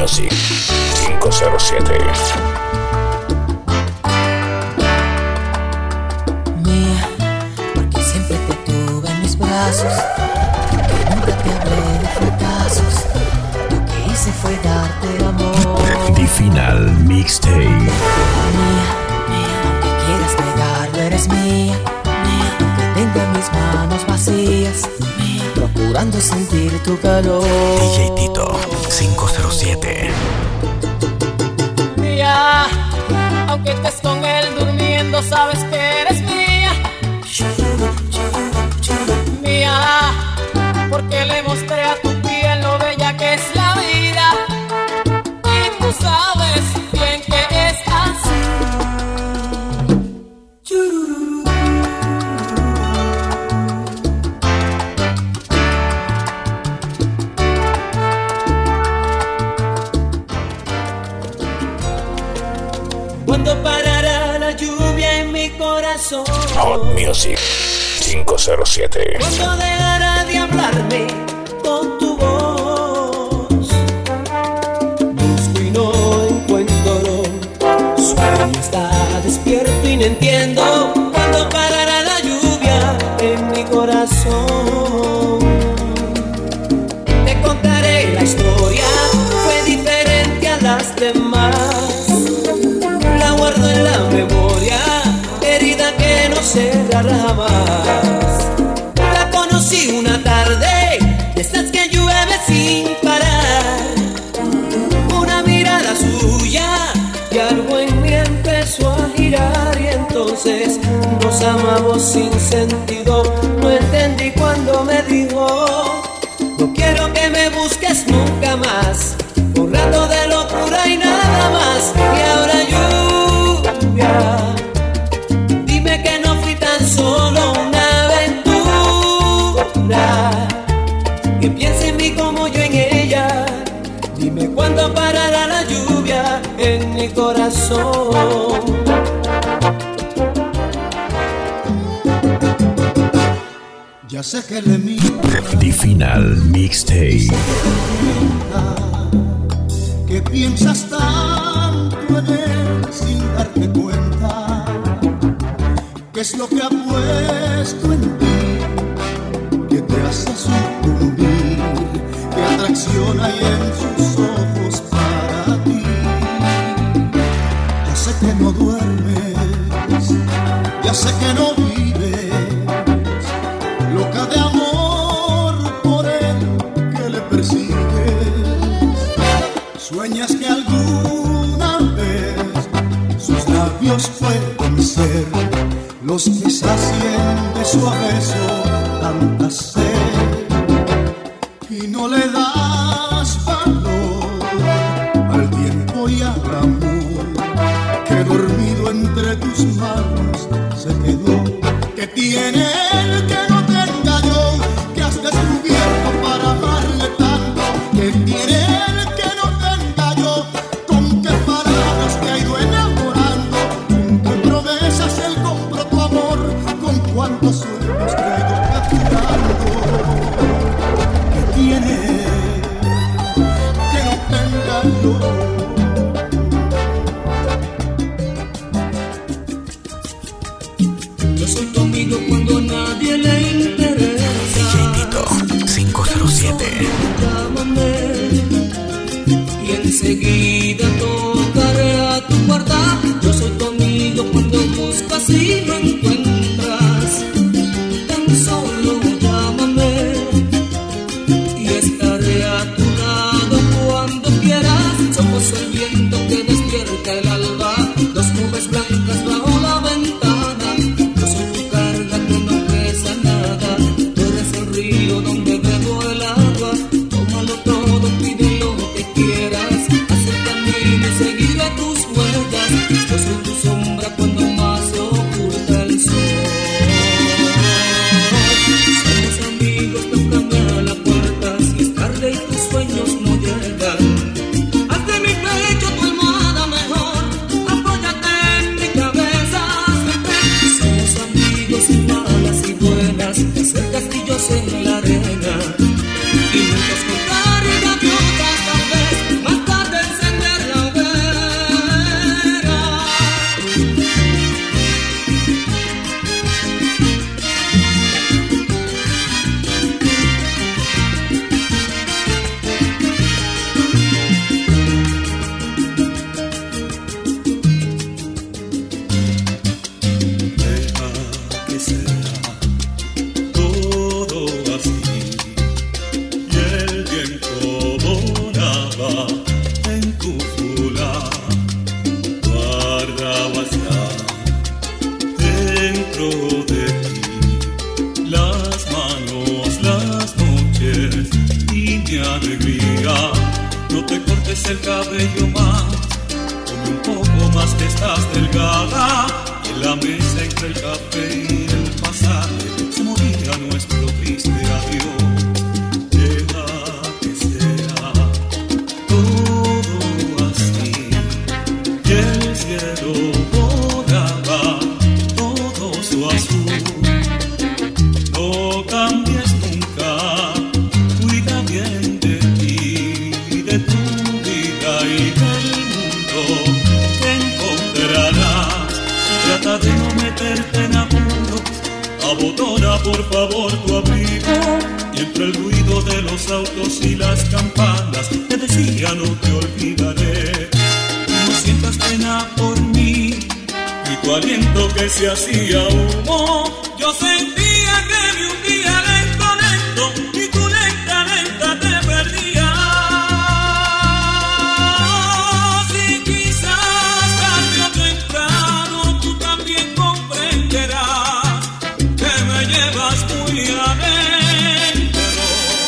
Music 507. Mía, porque siempre te tuve en mis brazos, porque nunca te hablé de fracasos. Lo que hice fue darte amor. The Final Mixtape. Mía, mía, aunque quieras negarlo, eres mía. Mía, aunque tenga mis manos vacías. Mía, procurando sentir tu calor. DJ Tito 507. Mía, aunque estés con él durmiendo, sabes que eres mía. Mía, porque le mostré a tu piel lo bella que es la vida. Y tú sabes bien que es así. ¿Cuándo parará la lluvia en mi corazón? Hot Music 507. ¿Cuándo dejará de hablarme con tu voz? Busco y no encuentro, sueño, está despierto y no entiendo. ¿Cuándo parará la lluvia en mi corazón? Te contaré la historia, fue diferente a las demás. La guardo en la memoria, herida que no cerrará jamás. La conocí una tarde, de estas que llueve sin parar. Una mirada suya y algo en mí empezó a girar. Y entonces nos amamos sin sentido. No entendí cuando me dijo: no quiero que me busques nunca más. Un rato de locura y nada más. Y ahora lluvia, dime que no fui tan solo una aventura. Que piense en mí como yo en ella. Dime cuándo parará la lluvia en mi corazón. Ya sé que le miro, The Final Mixtape. que piensas tanto en él sin darte cuenta. ¿Qué es lo que ha puesto en ti que te hace sucumbir? ¿Qué atracción hay en sus ojos para ti? Ya sé que no duermes, ya sé que no vives, loca de amor por él que le persigues. Sueñas que alguna vez sus labios pueden ser los que sacien de su beso tanta sed. Y no le das valor al tiempo y al amor que dormido entre tus manos se quedó. Que tiene él que no tenga yo, que has descubierto para amarle tanto. Que tiene él que no tenga yo, con qué palabras te ha ido enamorando, con qué promesas él compró tu amor, con cuántos sueños te ha ido capturando. Que tiene que no tenga yo. Yo soy tu amigo cuando a nadie le interesa. DJ Tito 507. Llámame y enseguida tocaré a tu puerta. Yo soy tu amigo cuando buscas y no encuentras. Tan solo llámame y estaré a tu lado cuando quieras. Somos el viento que despierta el alba, dos nubes blancas bajo la ventana. Yo soy tu carga que no pesa nada. Tú eres el río donde bebo el agua. Tómalo todo, pide lo que quieras. Acércate el cabello más, come un poco más que estás delgada. Y en la mesa entre el café y el pasaje se movía nuestro triste adiós. Deja que sea todo así, y el cielo borraba todo su azul. No cambies nunca, cuida bien de ti y de tu vida y del mundo que encontrarás. Trata de no meterte en apuros, abotona por favor tu abrigo. Y entre el ruido de los autos y las campanas te decía no te olvidaré. No sientas pena por mí y tu aliento que se hacía humo. Yo sentía que me hundía lento, lento, y tú lenta, lenta te perdías. Y quizás tarde o temprano tú también comprenderás que me llevas muy adentro.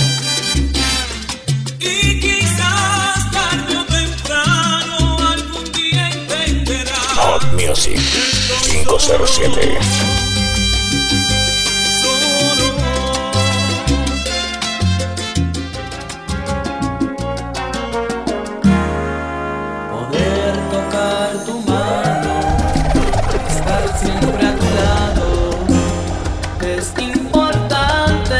Y quizás tarde o temprano algún día entenderás. Hot Music 507. Poder tocar tu mano, estar siempre a tu lado, es importante.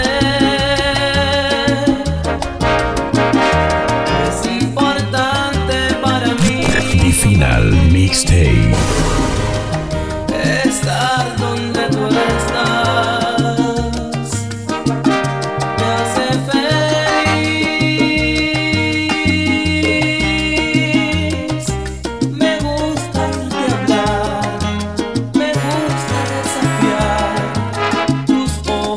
Es importante para mí. The Final Mixtape. Estar donde tú estás me hace feliz. Me gusta oírte hablar, me gusta desafiar tus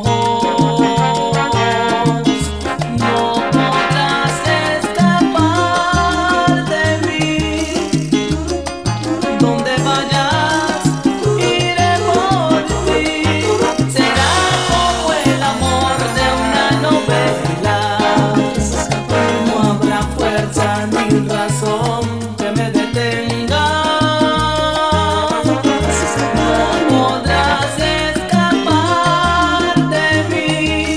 ojos. No podrás escapar de mí. Donde vayas iré por ti. Será como el amor de una novela. No habrá fuerza ni razón que me detenga. No podrás escapar de mí.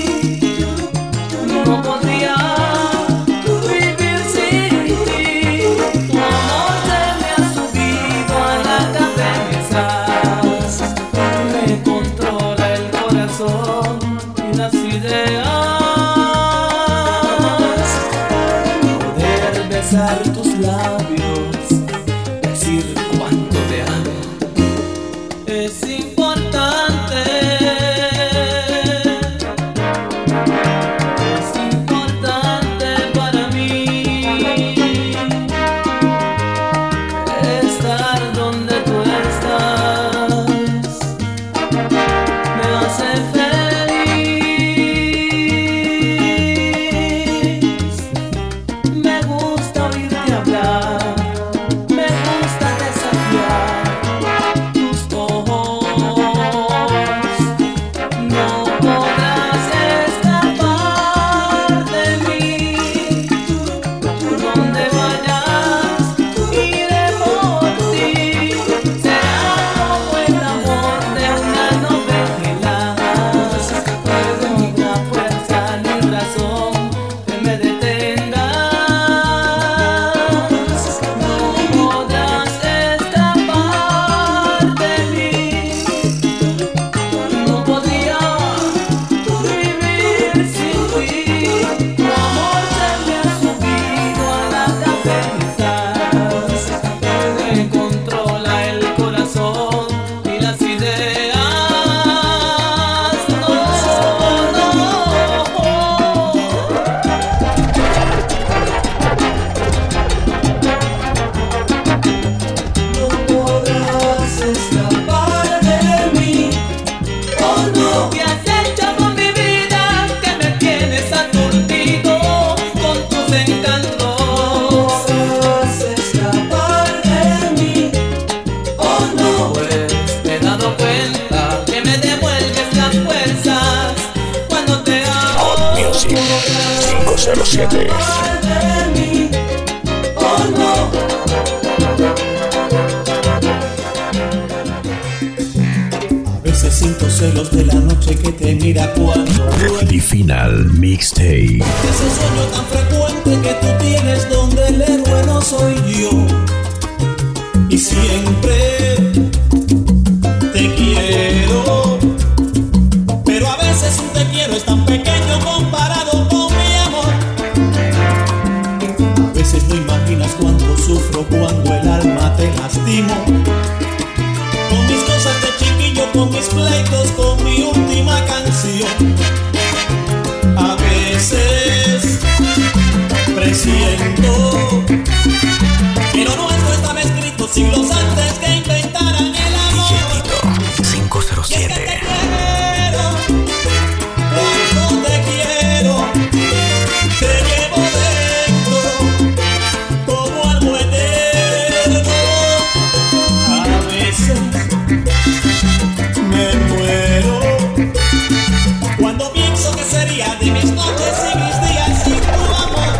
No podría vivir sin ti. Tu amor se me ha subido a la cabeza. Me controla el corazón y las ideas. Poder besar tus labios, decir cuánto te amo, es importante. Es importante para mí. Estar donde tú estás me hace feliz. Me gusta oírte hablar, me gusta desafiar tus ojos. No podrás escapar de mí. Donde vayas iré por ti. Será como el amor de una novela. No habrá fuerza ni razón que me detenga. No podrás escapar de mí. No podría vivir sin ti. Tu amor se me ha subido a la cabeza. Me controla el corazón y las ideas. No, no. No podrás escapar de mí. Oh no, ¿qué has hecho con mi vida? Que me tienes aturdido con tus encantos. No podrás escapar de mí. Oh no, pues me he dado cuenta que me devuelves las fuerzas cuando te amo. Hot Music 507. De mí. Oh celos de la noche que te mira cuando duermes. The Final Mixtape. Ese sueño tan frecuente que tú tienes donde el héroe no soy yo. Y siempre te quiero, pero a veces un te quiero es tan pequeño comparado con mi amor. A veces no imaginas cuánto sufro cuando el alma te lastimo. Con mis cosas de chiquillo, con mis pleitos, con mi última canción. A veces presiento que lo nuestro estaba escrito siglos antes que inventaran el amor. DJ Tito 507. Cuando te quiero, te llevo dentro como algo eterno. A veces me muero cuando pienso que sería de mis noches y mis días sin tu amor.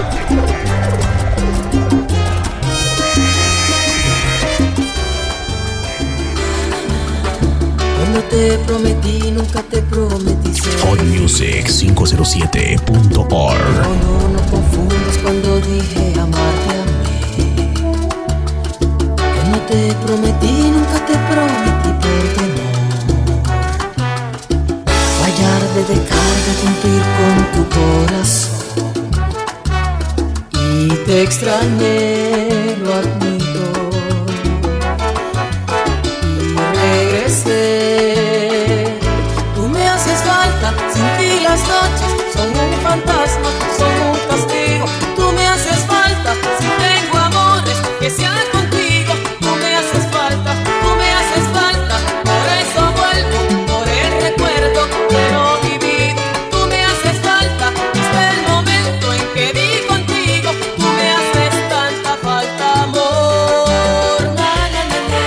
Cuando te prometí, nunca te prometí ser. Hotmusic507.org. No confundas cuando dije amarte a mí. Que no te prometí, nunca te prometí por temor. Fallar de dejar de cumplir con tu corazón. Y te extrañé, lo admito. Y regresé. Tú me haces falta, sin ti las noches son un fantasma, son un castigo. Tú me haces falta, si tengo amores que sean contigo. Tú me haces falta, tú me haces falta. Por eso vuelvo, por el recuerdo de lo vivido. Tú me haces falta, desde el momento en que di contigo. Tú me haces tanta falta, amor. Na, na, na, na,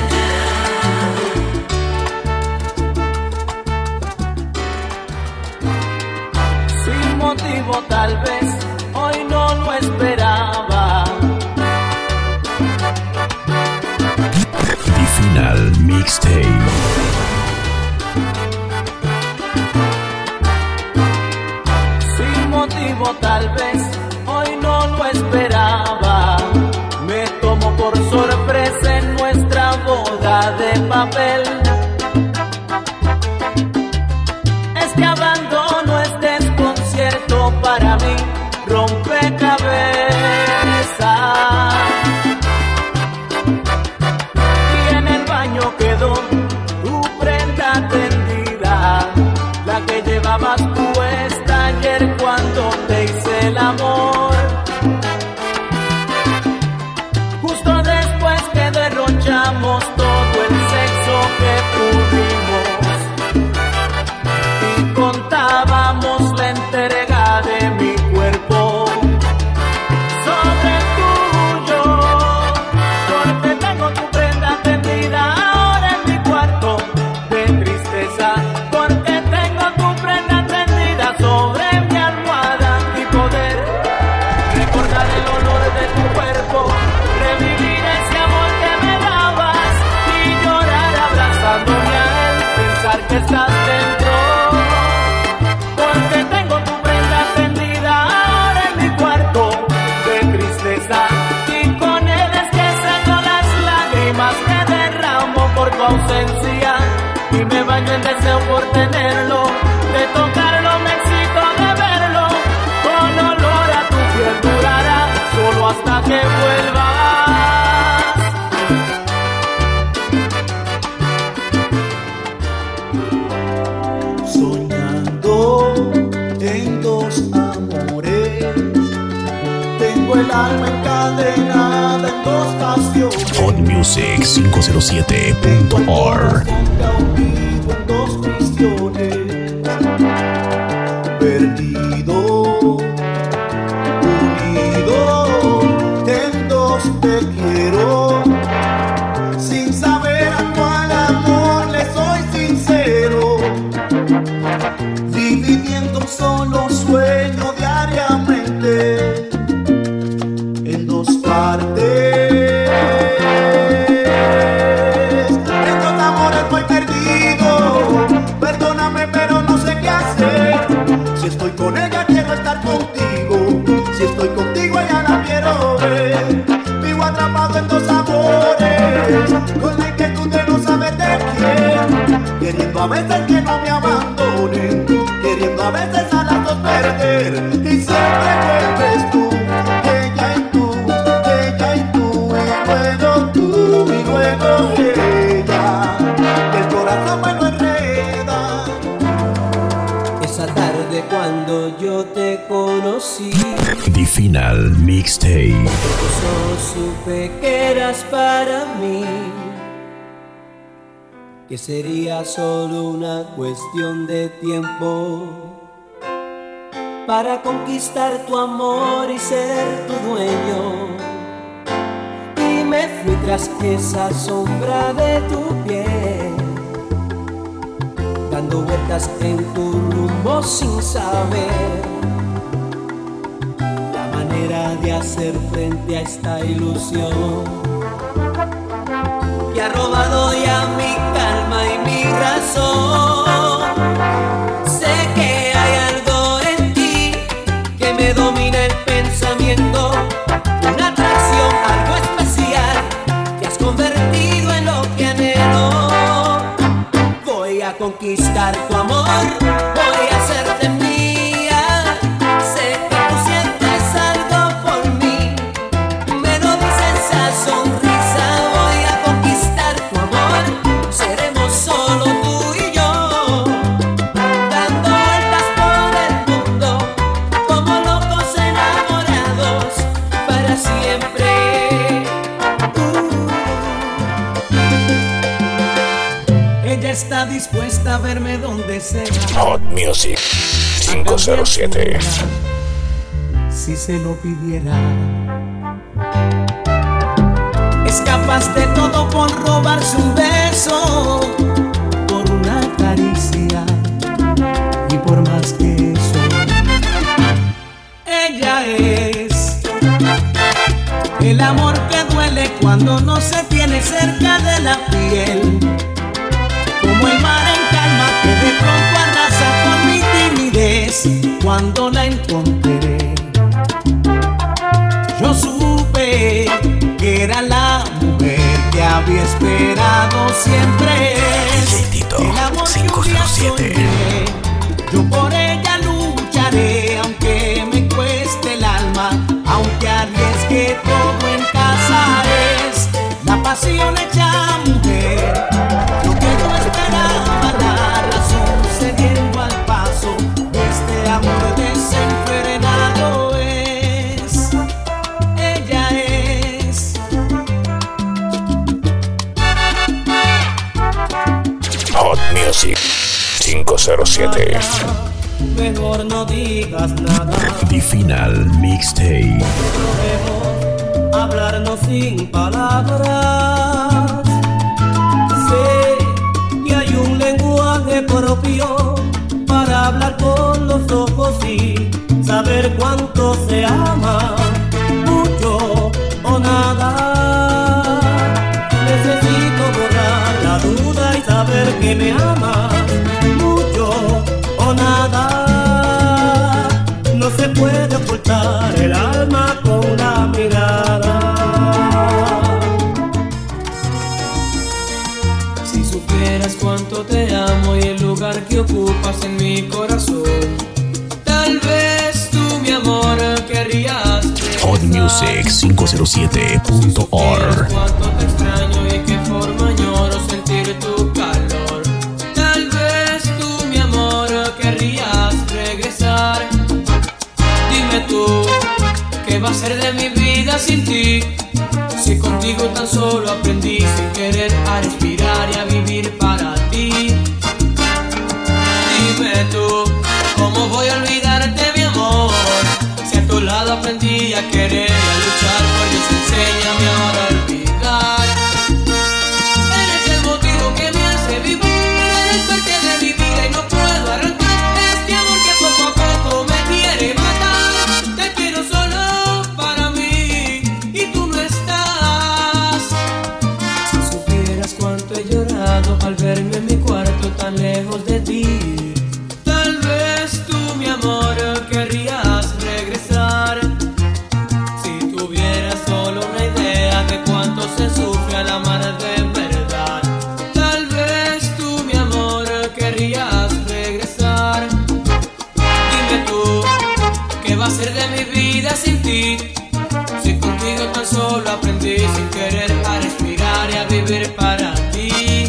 na. Sin motivo tal vez, hoy no lo esperaba. The Final Mixtape. Sin motivo tal vez, hoy no lo esperaba. Me tomó por sorpresa en nuestra boda de papel. Este abandono, este desconcierto para mí, rompecabezas. Y en el baño quedó tu prenda tendida, la que llevabas puesta ayer cuando te hice el amor. Justo después que derrochamos todo el sexo que tuvimos y contábamos la entrega de mi cuerpo sobre el tuyo, porque tengo tu prenda tendida ahora en mi cuarto de tristeza, porque tengo tu prenda tendida sobre mi almohada y poder recordar el olor de tu cuerpo, revivir ese amor que me dabas y llorar abrazándome a él, pensar que estás dentro, porque tengo tu prenda tendida ahora en mi cuarto de tristeza, y con él es que seco las lágrimas que derramo por tu ausencia, y me baño en deseo por tenerlo, de tocarlo me excito de verlo, con olor a tu piel durará solo hasta que vuelvas. Soñando en dos amores, tengo el alma encadenada en dos canciones. Hotmusic507.org. Cautivo en dos prisiones, perdido, unido en dos te quiero, sin saber a cuál amor le soy sincero, dividiendo un solo sueño diariamente en dos partes. En dos amores voy perdido, con ella quiero estar contigo. Si estoy contigo ella la quiero ver. Vivo atrapado en dos amores, con la inquietud de no saber de quién. Queriendo a veces que no me abandonen, queriendo a veces a las dos perder. Y siempre vuelves tú, ella y tú, ella y tú, y luego tú, y luego ella. El corazón me lo enreda. Esa tarde cuando yo te conocí, The Final Mixtape. yo supe que eras para mí, que sería solo una cuestión de tiempo para conquistar tu amor y ser tu dueño. Y me fui tras esa sombra de tu piel, dando vueltas en tu rumbo sin saber la manera de hacer frente a esta ilusión que ha robado ya mi calma y mi razón. Sé que hay algo en ti que me domina el pensamiento, una atracción, algo especial, te has convertido en lo que anhelo. Voy a conquistar tu amor, voy a hacerte mía. Sé que tú sientes algo por mí, me lo dice esa sonrisa. Voy a conquistar tu amor, seremos solo tú y yo, dando vueltas por el mundo como locos enamorados para siempre. Ella está dispuesta a verme donde sea. Hot Music 507. Si se lo pidiera, es capaz de todo por robarse un beso, por una caricia y por más que eso. Ella es el amor que duele cuando no se tiene cerca de la piel, como el mar en calma que de pronto arrasa con mi timidez. Cuando la encontré, yo supe que era la mujer que había esperado siempre. El amor que un día soñé, yo por ella lucharé, aunque me cueste el alma, aunque arriesgue todo en casa. Es la pasión hecha mujer, lo que yo esperaba, la razón cediendo al paso de este amor desenfrenado. Es, ella es. Hot Music 507. Mejor no digas nada, The Final Mixtape. podemos hablarnos sin palabras. Sé que hay un lenguaje propio para hablar con los ojos y saber cuánto se ama, mucho o nada. Necesito borrar la duda y saber que me amas, mucho o nada. No se puede ocultar el alma con una mirada. Si supieras cuánto te amo y el lugar que ocupas en mi corazón, tal vez tú, mi amor, querrías regresar. hotmusic507.org. Cuánto te extraño y qué forma añoro sentir tu calor. Tal vez tú, mi amor, querrías regresar. Dime tú, ¿qué va a ser de mi vida sin ti? Si contigo tan solo aprendí sin querer a respirar y a vivir para ti. Dime tú, ¿cómo voy a olvidarte, mi amor? Si a tu lado aprendí a querer y a luchar, por Dios enséñame ahora a olvidar. Eres el motivo que me hace vivir, eres parte de mi vida y no puedo arrancar este amor que poco a poco me quiere matar. Te quiero solo para mí y tú no estás. Si supieras cuánto he llorado al verme en mi cuarto tan lejos de ti. Tal vez tú, mi amor, hacer de mi vida sin ti? Si contigo tan solo aprendí sin querer a respirar y a vivir para ti.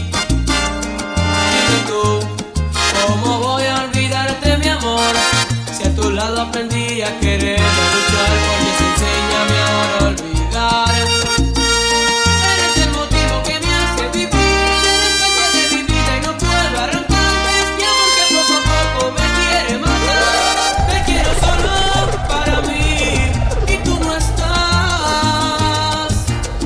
Dime tú, ¿cómo voy a olvidarte, mi amor? Si a tu lado aprendí a querer, a luchar, porque enséñame ahora a olvidar. Eres el motivo que me hace vivir, eres parte de mi vida y no puedo arrancar. Mi amor que poco a poco me quiere matar. Te quiero solo para mí y tú no estás.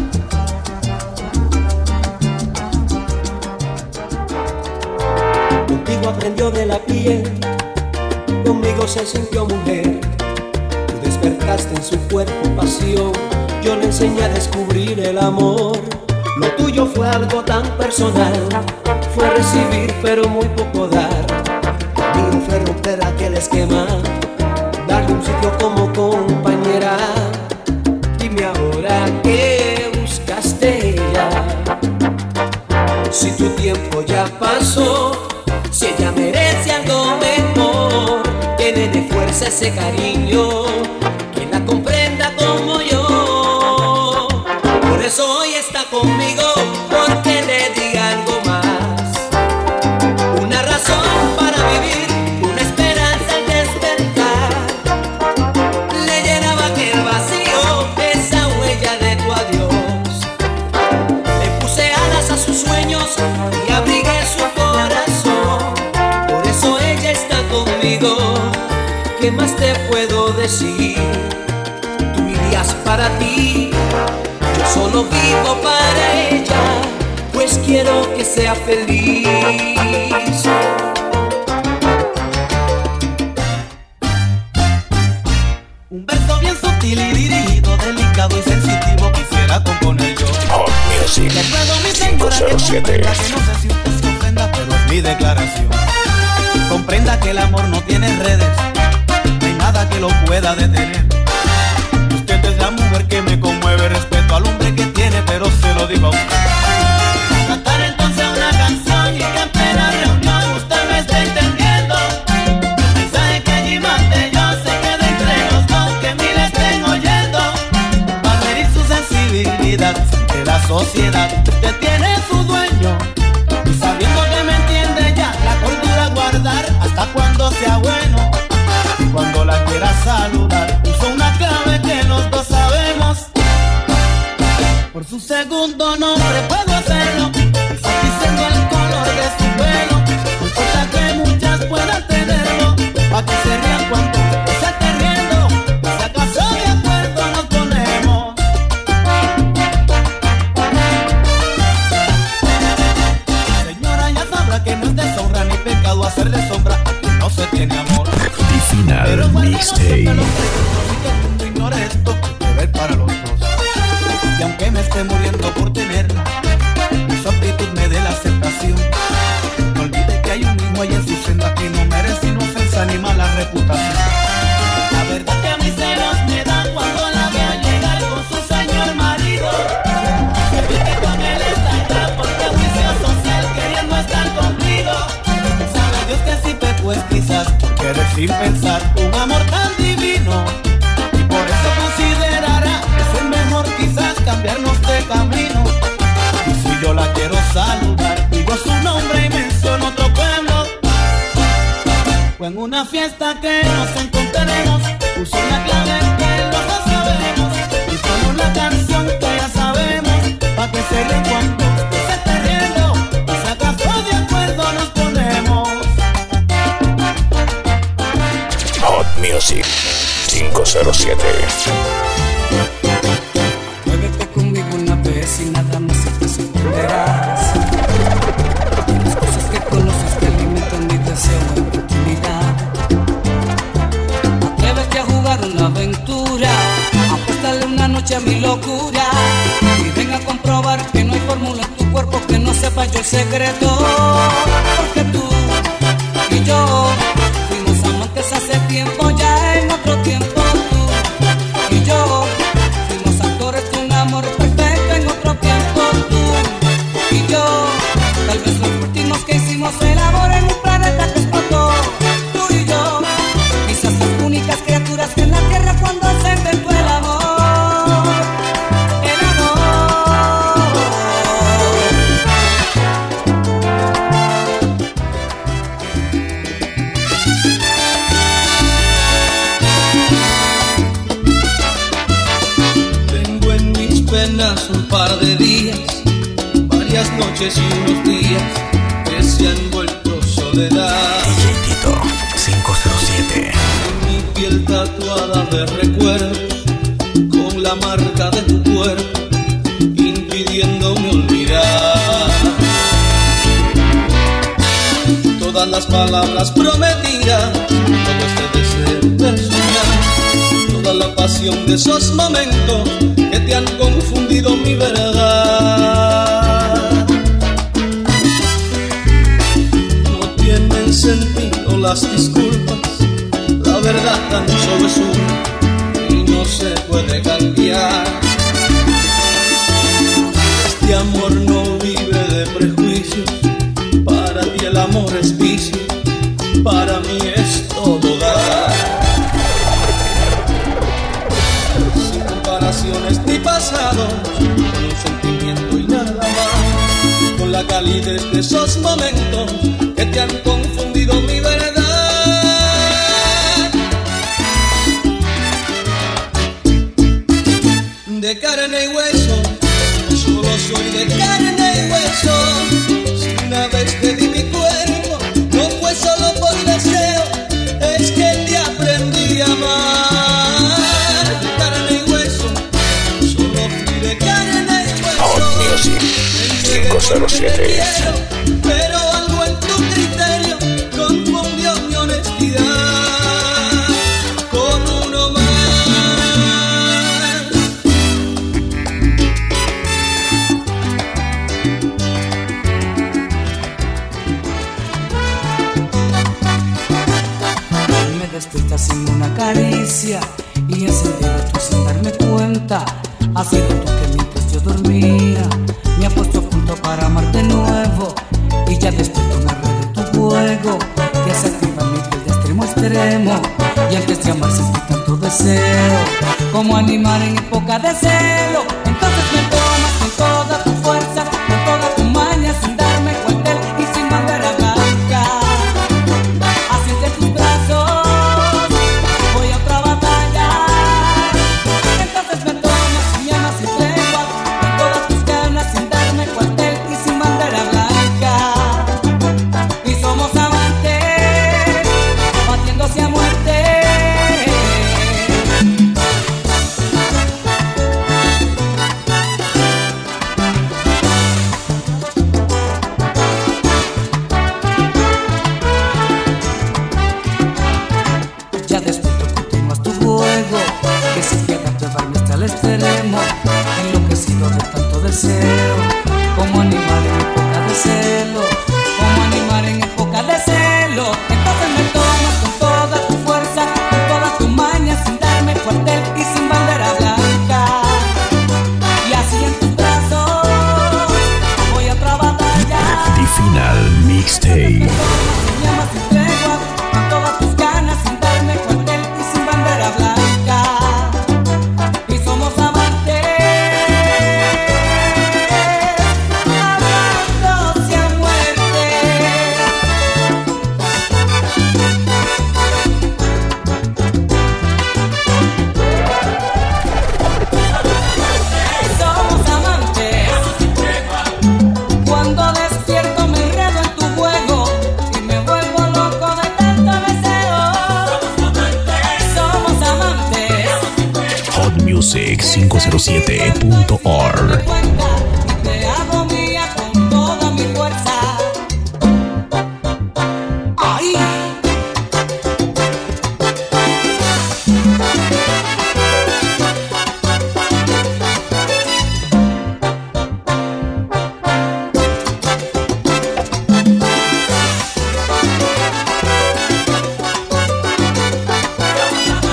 Contigo aprendió de la piel, conmigo se sintió mujer. Tú despertaste en su cuerpo pasión, yo le enseñé a descubrir el amor. Lo tuyo fue algo tan personal, fue recibir pero muy poco dar. Lo mío fue romper aquel esquema, darle un sitio como compañera. Dime ahora qué buscaste ya, si tu tiempo ya pasó, si ella merece algo mejor. Tiene de fuerza ese cariño, que la comprenda como yo. Por eso hoy está conmigo, porque le diga algo más. Una razón para vivir, una esperanza al despertar. Le llenaba aquel vacío, esa huella de tu adiós. Le puse alas a sus sueños y abrigué su corazón. Por eso ella está conmigo. ¿Qué más te puedo decir? Tú vivías para ti, yo solo vivo para ella, pues quiero que sea feliz. Un verso bien sutil y dirigido, delicado y sensitivo quisiera componer yo. Hot Music Le ruego a mi señora que 507. comprenda que no sé si usted se ofenda, pero es mi declaración. Comprenda que el amor no tiene redes, no hay nada que lo pueda detener. Usted es la mujer que me conmueve, respeto al hombre que tiene, pero se lo digo a usted. Cantar entonces una canción y que en plena reunión usted me está entendiendo. El mensaje que allí mandé yo se queda entre los dos, que mil estén oyendo. Va a herir su sensibilidad ante la sociedad. Usted tiene su dueño y sabiendo que me entiende ya, la cordura guardar hasta cuando sea bueno. Y cuando la quiera saludar, uso una clave que los dos sabemos. Por su segundo nombre puedo hacerlo, quizás diciendo el color de su pelo. No importa que muchas puedan tenerlo, pa' que se rían cuando se esté riendo. Si acaso de acuerdo nos ponemos. Señora, ya sabrá que no es deshonra ni pecado hacerle sombra a quien no se tiene amor. The Final Mixtape. Que el mundo ignore esto, que deber para los dos. Y aunque me esté muriendo por tenerla, y su actitud me dé la aceptación, no olvide que hay un niño ahí en su senda que no merece ni ofensa ni mala reputación. La verdad que a mis celos me dan cuando la veo llegar con su señor marido. Se ve que con él está acá porque juicio social queriendo estar conmigo. Sabe Dios que si peco es quizás por querer sin pensar un amor tan divino. Y por eso considerará que es el mejor quizás cambiarnos de camino. Y si yo la quiero saludar, digo su nombre y menciono otro pueblo. O en una fiesta que nos encontraremos, uso una clave que los dos sabemos. Y con una canción que ya sabemos, pa' que se ríen cuando se esté riendo. Y si acaso de acuerdo nos ponemos. Hot Music 507. Muévete conmigo una vez y nada más te sorprenderás. Las cosas que conoces que alimentan mi deseo de oportunidad. Atrévete a jugar una aventura, apuéstale una noche a mi locura. Y ven a comprobar que no hay fórmula en tu cuerpo que no sepa yo el secreto. Porque tú y yo fuimos amantes hace tiempo, ya en otro tiempo tú y yo fuimos actores de un amor perfecto en otro tiempo tú y yo. Tal vez los últimos que hicimos el amor en un planeta que explotó. Tú y yo, quizás las únicas criaturas que en la tierra par de días, varias noches y unos días que se han vuelto soledad. DJ Tito 507. En mi piel tatuada de recuerdos, con la marca de tu cuerpo, impidiéndome olvidar todas las palabras prometidas, todo este deseo de soñar, toda la pasión de esos momentos que te han confundido mi verdad. No tienen sentido las disculpas, la verdad tan solo es una y no se puede cambiar. Este amor no vive de prejuicios, para ti el amor es vicio, para mí es todo dar. Sin comparaciones ni pasados, con un sentimiento y nada más, con la calidez de esos momentos que te han confundido mi verdad. De carne y hueso, solo soy de carne y hueso. Si una vez te di mi cuerpo, no fue solo por deseo, es que te aprendí a amar. De carne y hueso, solo fui de carne y hueso. Hot Music 507. Pero algo en tu criterio confundió mi honestidad con uno más. Me despiertas sin una caricia y encendido tú sin darme cuenta. Ha sido tú que mientras yo dormía me has puesto a punto para amar de nuevo. Y ya despierto me red de tu juego que se activa en mi piel de extremo a extremo. Y antes de amar sentí tanto deseo, como animar en época de celo. Entonces me tomas con toda tu fuerza, con toda tu maña, sin darme cuenta y sin bandera blanca. Así entre tus brazos voy a otra batalla. Entonces me tomas y me amas sin tregua, con todas tus ganas, sin darme cuartel y sin bandera blanca. Y somos amantes, batiéndose a muerte. Ya despierto continúas tu juego, que sin piedad llevarme hasta el extremo, enloquecido de tanto deseo, como animal en época de celo, como animal en época de celo. Entonces me tomas con toda tu fuerza, con toda tu maña, sin darme cuartel y sin bandera blanca. Y así en tus brazos voy a otra batalla. The Final Mixtape. Me amas sin tregua, con todas tus ganas, sin darme cuartel y sin bandera blanca. Y somos amantes, amándose a muerte. Somos amantes. Cuando despierto me enredo en tu juego y me vuelvo loco de tanto deseo. Somos amantes. Hotmusic507.org. Me cuenta y te hago mía con toda mi fuerza. ¡Ay!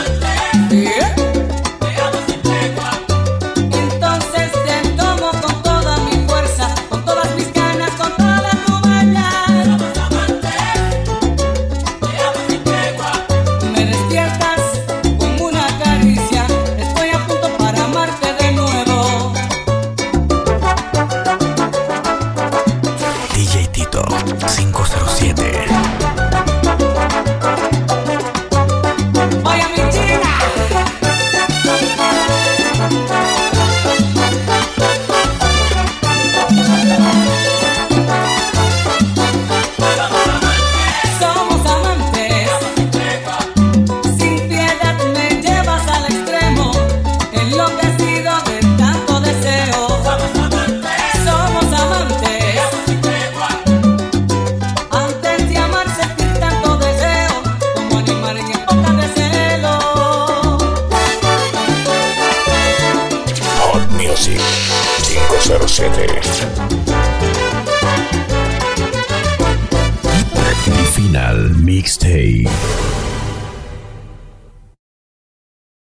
Entonces te tomo con todo 507. Mi final mixtape.